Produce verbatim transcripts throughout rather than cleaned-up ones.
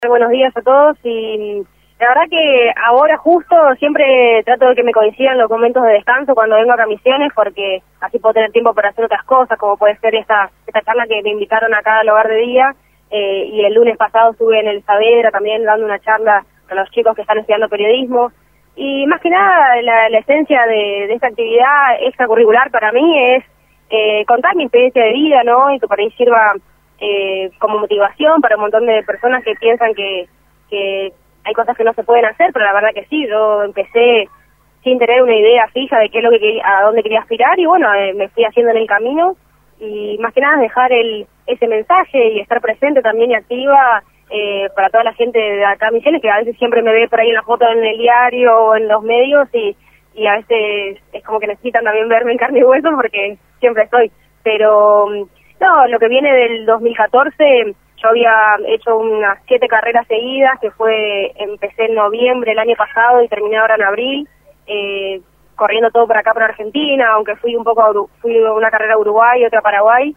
Buenos días a todos y la verdad que ahora justo siempre trato de que me coincidan los momentos de descanso cuando vengo acá a Misiones porque así puedo tener tiempo para hacer otras cosas como puede ser esta esta charla que me invitaron acá al Hogar de Día eh, y el lunes pasado estuve en el Saavedra también dando una charla a los chicos que están estudiando periodismo y más que nada la, la esencia de, de esta actividad extracurricular para mí es eh, contar mi experiencia de vida, ¿no? Y que por ahí sirva Eh, como motivación para un montón de personas que piensan que, que hay cosas que no se pueden hacer, pero la verdad que sí, yo empecé sin tener una idea fija de qué es lo que quería, a dónde quería aspirar y bueno, eh, me fui haciendo en el camino y más que nada dejar el ese mensaje y estar presente también y activa eh, para toda la gente de acá a Misiones, que a veces siempre me ve por ahí en la foto en el diario o en los medios y, y a veces es como que necesitan también verme en carne y hueso porque siempre estoy, pero... No, lo que viene del dos mil catorce, yo había hecho unas siete carreras seguidas, que fue, empecé en noviembre el año pasado y terminé ahora en abril, eh, corriendo todo por acá por Argentina, aunque fui un poco, a Uru- fui a una carrera a Uruguay y otra a Paraguay,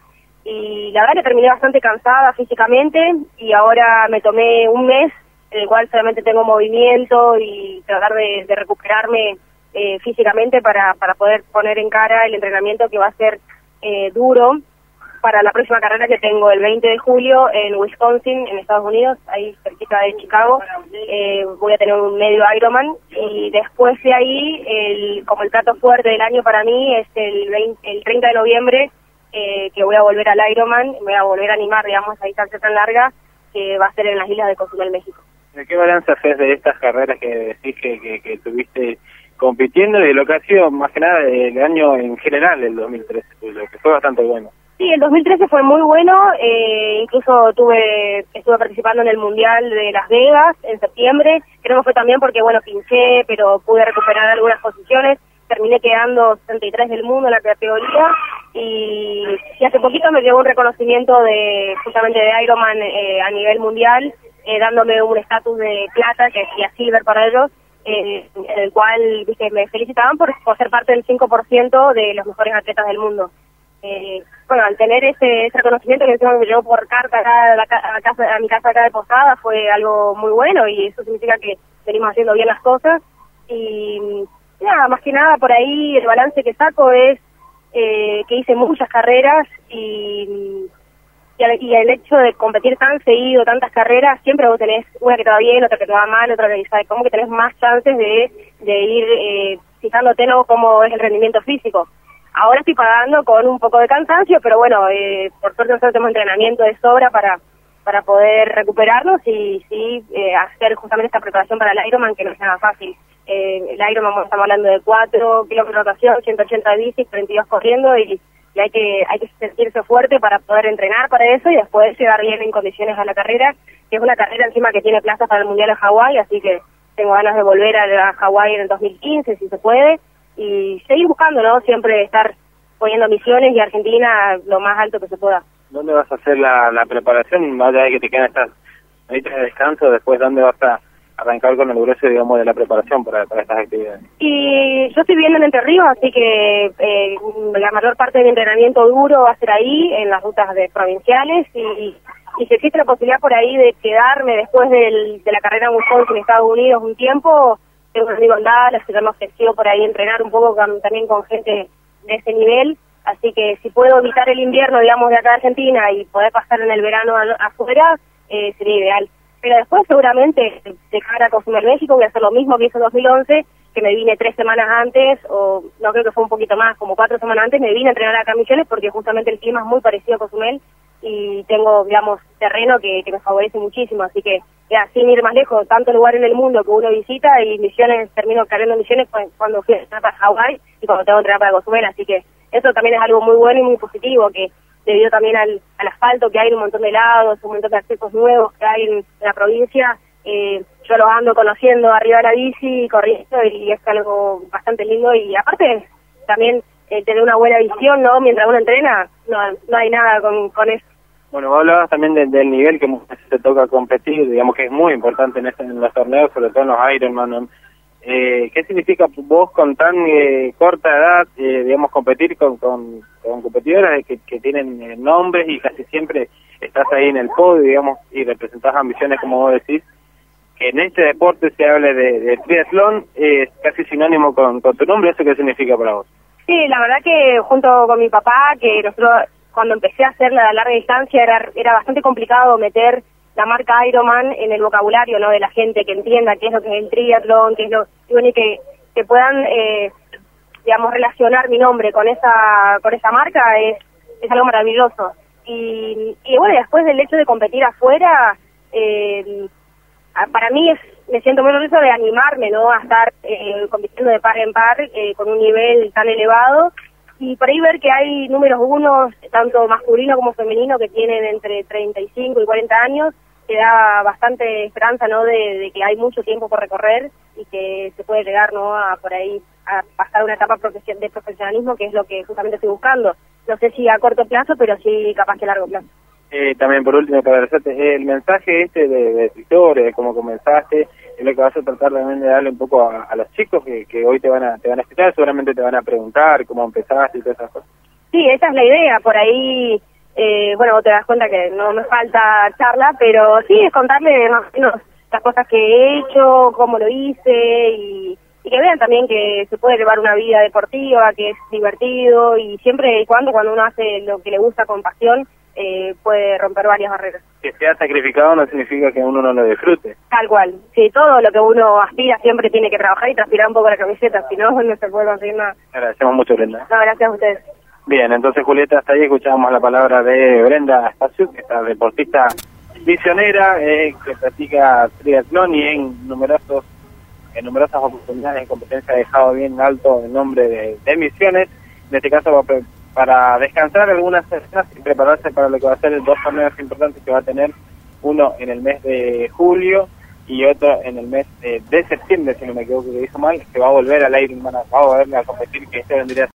y la verdad que terminé bastante cansada físicamente, y ahora me tomé un mes, en el cual solamente tengo movimiento y tratar de, de recuperarme eh, físicamente para, para poder poner en cara el entrenamiento que va a ser eh, duro, para la próxima carrera que tengo el veinte de julio en Wisconsin, en Estados Unidos, ahí cerquita de Chicago. Eh, voy a tener un medio Ironman y después de ahí, el, como el plato fuerte del año para mí es el, veinte, el treinta de noviembre, eh, que voy a volver al Ironman, me voy a volver a animar, digamos, a distancia tan larga, que va a ser en las islas de Cozumel, México. ¿De qué balance haces de estas carreras que decís que, que, que tuviste compitiendo y de lo que ha sido más que nada el año en general, el dos mil trece, lo que fue bastante bueno? Sí, el dos mil trece fue muy bueno, eh, incluso tuve estuve participando en el Mundial de Las Vegas en septiembre, creo que fue también porque, bueno, pinché, pero pude recuperar algunas posiciones, terminé quedando sesenta y tres del mundo en la categoría, y, y hace poquito me llegó un reconocimiento de justamente de Ironman eh, a nivel mundial, eh, dándome un estatus de plata, que sería silver para ellos, eh, en el cual, viste, me felicitaban por, por ser parte del cinco por ciento de los mejores atletas del mundo. Eh, bueno, al tener ese, ese reconocimiento que encima me llegó por carta acá a, la, a, casa, a mi casa acá de Posada fue algo muy bueno y eso significa que venimos haciendo bien las cosas y nada, más que nada por ahí el balance que saco es eh, que hice muchas carreras y, y, el, y el hecho de competir tan seguido, tantas carreras, siempre vos tenés una que te va bien, otra que te va mal, otra que sabes como que tenés más chances de, de ir eh, fijándote ¿no? cómo es el rendimiento físico. Ahora estoy pagando con un poco de cansancio, pero bueno, eh, por suerte nosotros tenemos entrenamiento de sobra para para poder recuperarnos y sí eh, hacer justamente esta preparación para el Ironman, que no es nada fácil. Eh, el Ironman estamos hablando de cuatro kilómetros de rotación, ciento ochenta de bici, treinta y dos corriendo y, y hay que hay que sentirse fuerte para poder entrenar para eso y después llegar bien en condiciones a la carrera, que es una carrera encima que tiene plazas para el Mundial en Hawái, así que tengo ganas de volver a, a Hawái en el dos mil quince, si se puede. Y seguir buscando, ¿no? Siempre estar poniendo Misiones y Argentina lo más alto que se pueda. ¿Dónde vas a hacer la, la preparación? Más allá de que te quedan estas meditas de descanso, después, ¿dónde vas a arrancar con el grueso, digamos, de la preparación para, para estas actividades? Y yo estoy viviendo en Entre Ríos, así que eh, la mayor parte de mi entrenamiento duro va a ser ahí, en las rutas de provinciales, y, y si existe la posibilidad por ahí de quedarme después del, de la carrera en Wisconsin en Estados Unidos un tiempo, tengo un amigo en Dallas que ya me ofreció por ahí entrenar un poco con, también con gente de ese nivel, así que si puedo evitar el invierno, digamos, de acá de Argentina y poder pasar en el verano a, afuera, eh, sería ideal. Pero después seguramente de cara a Cozumel, México, voy a hacer lo mismo que hice en dos mil once, que me vine tres semanas antes, o no creo que fue un poquito más, como cuatro semanas antes, me vine a entrenar acá a Misiones porque justamente el clima es muy parecido a Cozumel y tengo, digamos, terreno que, que me favorece muchísimo, así que ya, sin ir más lejos, tanto lugar en el mundo que uno visita y Misiones, termino cargando Misiones cuando fui a entrenar para Hawái y cuando tengo que entrenar para Cozumel, así que eso también es algo muy bueno y muy positivo, que debido también al, al asfalto que hay en un montón de lados, un montón de accesos nuevos que hay en, en la provincia, eh, yo los ando conociendo arriba de la bici, corriendo, y es algo bastante lindo, y aparte también eh, tener una buena visión, ¿no? Mientras uno entrena, no, no hay nada con, con eso. Bueno, vos hablabas también de, del nivel que muchas veces te toca competir, digamos que es muy importante en, este, en los torneos, sobre todo en los Ironman. Eh, ¿Qué significa vos con tan eh, corta edad, eh, digamos, competir con, con, con competidoras que, que tienen eh, nombres y casi siempre estás ahí en el podio, digamos, y representás ambiciones, como vos decís, que en este deporte se hable de, de triatlón, es casi sinónimo con, con tu nombre. ¿Eso qué significa para vos? Sí, la verdad que junto con mi papá, que nosotros cuando empecé a hacer la larga distancia era, era bastante complicado meter la marca Ironman en el vocabulario, ¿no?, de la gente, que entienda qué es lo que es el triatlón, qué es lo, y bueno, y que, que puedan, eh, digamos, relacionar mi nombre con esa con esa marca es, es algo maravilloso. Y, y bueno, después del hecho de competir afuera, eh, para mí es, me siento muy orgullosa de animarme, ¿no?, a estar eh, compitiendo de par en par eh, con un nivel tan elevado, y por ahí ver que hay números unos, tanto masculino como femenino, que tienen entre treinta y cinco y cuarenta años, que da bastante esperanza, ¿no?, de, de que hay mucho tiempo por recorrer y que se puede llegar, ¿no?, a por ahí a pasar una etapa de profesionalismo, que es lo que justamente estoy buscando. No sé si a corto plazo, pero sí capaz que a largo plazo. Eh, también por último, para agradecerte, el mensaje este de, de tu historia, de cómo comenzaste, es lo que vas a tratar también de darle un poco a, a los chicos que, que hoy te van a te van a escuchar, seguramente te van a preguntar cómo empezaste y todas esas cosas. Sí, esa es la idea, por ahí, eh, bueno, vos te das cuenta que no me falta charla, pero sí, es contarle más o menos las cosas que he hecho, cómo lo hice, y, y que vean también que se puede llevar una vida deportiva, que es divertido, y siempre y cuando, cuando uno hace lo que le gusta con pasión, eh, puede romper varias barreras. Que sea sacrificado no significa que uno no lo disfrute. Tal cual. Sí, todo lo que uno aspira siempre tiene que trabajar y transpirar un poco la camiseta, si no, no se puede conseguir nada. Agradecemos mucho, Brenda. No, gracias a ustedes. Bien, entonces, Julieta, hasta ahí escuchamos la palabra de Brenda Stasiuk, esta deportista misionera eh, que practica triatlón y en numerosos en numerosas oportunidades en competencia ha dejado bien alto el nombre de, de Misiones. En este caso, para descansar algunas semanas y prepararse para lo que va a ser el dos torneos importantes que va a tener, uno en el mes de julio y otro en el mes de, de septiembre, si no me equivoco que dijo mal, que va a volver al Ironman, va a volver a competir, que esto vendría